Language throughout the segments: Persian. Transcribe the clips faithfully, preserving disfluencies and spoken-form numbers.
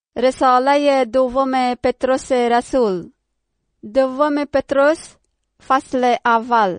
رساله دوم پتروس رسول، دوم پتروس فصل اول.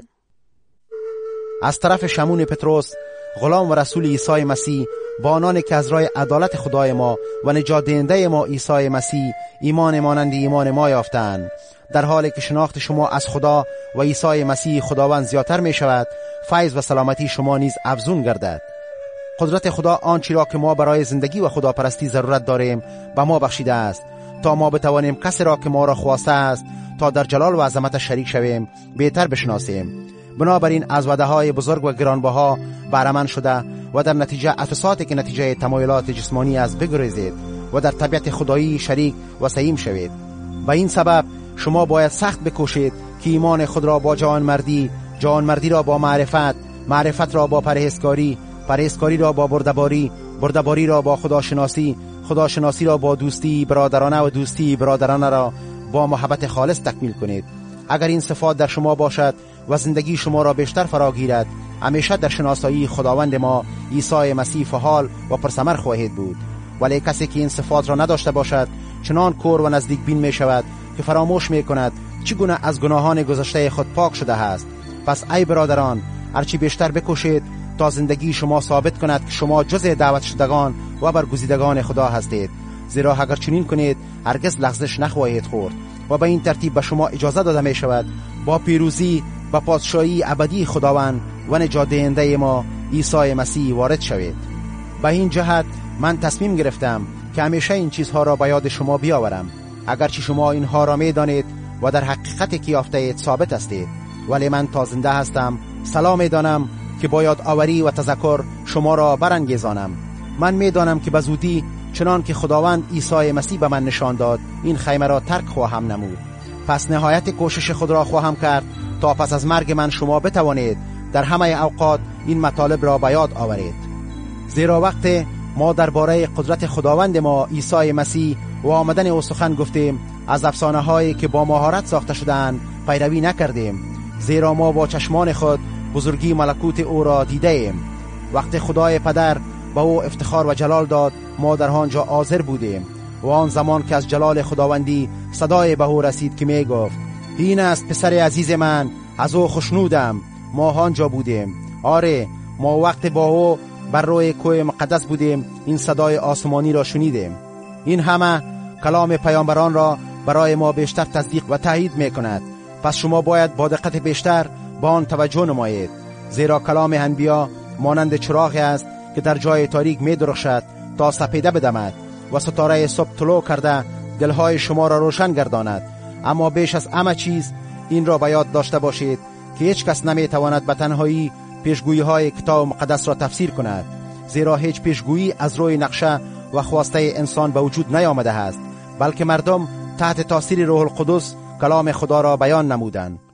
از طرف شمون پتروس، غلام و رسول عیسی مسیح، با آنانی که از راه عدالت خدای ما و نجات دهنده ما عیسی مسیح ایمان مانند ایمان ما یافتند، در حالی که شناخت شما از خدا و عیسی مسیح خداوند زیادتر می شود، فیض و سلامتی شما نیز افزون گردد. قدرت خدا آنچه را که ما برای زندگی و خداپرستی ضرورت داریم به ما بخشیده است، تا ما بتوانیم کسی را که ما را خواسته است تا در جلال و عظمت شریک شویم بهتر بشناسیم. بنابراین از وعده‌های بزرگ و گرانبها بهره مند شده و در نتیجه افسادی که نتیجه تمایلات جسمانی است بگریزید و در طبیعت خدایی شریک و سهیم شوید. به این سبب شما باید سخت بکوشید که ایمان خود را با جوانمردی، جوانمردی را با معرفت، معرفت را با پرهیزکاری، پرهیزکاری را با بردباری، بردباری را با خداشناسی، خداشناسی را با دوستی برادرانه و دوستی برادرانه را با محبت خالص تکمیل کنید. اگر این صفات در شما باشد و زندگی شما را بیشتر فرا گیرد، همیشه در شناسایی خداوند ما عیسی مسیح فعال و پرثمر خواهید بود. ولی کسی که این صفات را نداشته باشد چنان کور و نزدیک بین می شود که فراموش می کند چگونه از گناهان گذشته خود پاک شده است. پس ای برادران، هرچی بیشتر بکوشید تا زندگی شما ثابت کند که شما جزء دعوت شدگان و برگزیدگان خدا هستید، زیرا اگر چنین کنید هرگز لغزش نخواهید خورد و به این ترتیب به شما اجازه داده می شود با پیروزی به پادشاهی ابدی خداوند و نجات دهنده ما عیسی مسیح وارد شوید. به این جهت من تصمیم گرفتم که همیشه این چیزها را به یاد شما بیاورم، اگرچه شما اینها را می دانید و در حقیقتی که یافته اید ثابت هستید. ولی من تا زنده هستم سلام می دانم که با یاد آوری و تذکر شما را برانگیزانم. من می دانم که به زودی چنان که خداوند عیسی مسیح به من نشان داد این خیمه را ترک خواهم نمود. پس نهایت کوشش خود را خواهم کرد تا پس از مرگ من شما بتوانید در همه اوقات این مطالب را به یاد آورید. زیرا وقت ما درباره قدرت خداوند ما عیسی مسیح و آمدن او سخن گفتیم، از افسانه هایی که با مهارت ساخته شدند پیروی نکردیم، زیرا ما با چشمان خود بزرگی ملکوت او را دیده ایم. وقت خدای پدر به او افتخار و جلال داد، ما در آنجا حاضر بودیم و آن زمان که از جلال خداوندی صدای به او رسید که می گفت این است پسر عزیز من، از او خوشنودم. ما آنجا بودیم. آره، ما وقت با او بر روی کوه مقدس بودیم این صدای آسمانی را شنیدیم. این همه کلام پیامبران را برای ما بیشتر تصدیق و تایید می کند. پس شما باید با دقت بیشتر با آن توجه نمایید، زیرا کلام انبیا مانند چراغی است که در جای تاریک می درخشد تا سپیده بدمد و ستاره صبح طلوع کرده دلهای شما را روشن گرداند. اما بیش از همه چیز این را به یاد داشته باشید که هیچ کس نمی تواند به تنهایی پیشگویی های کتاب مقدس را تفسیر کند، زیرا هیچ پیشگویی از روی نقشه و خواسته انسان به وجود نیامده است، بلکه مردم تحت تاثیر روح القدس کلام خدا را بیان نمودند.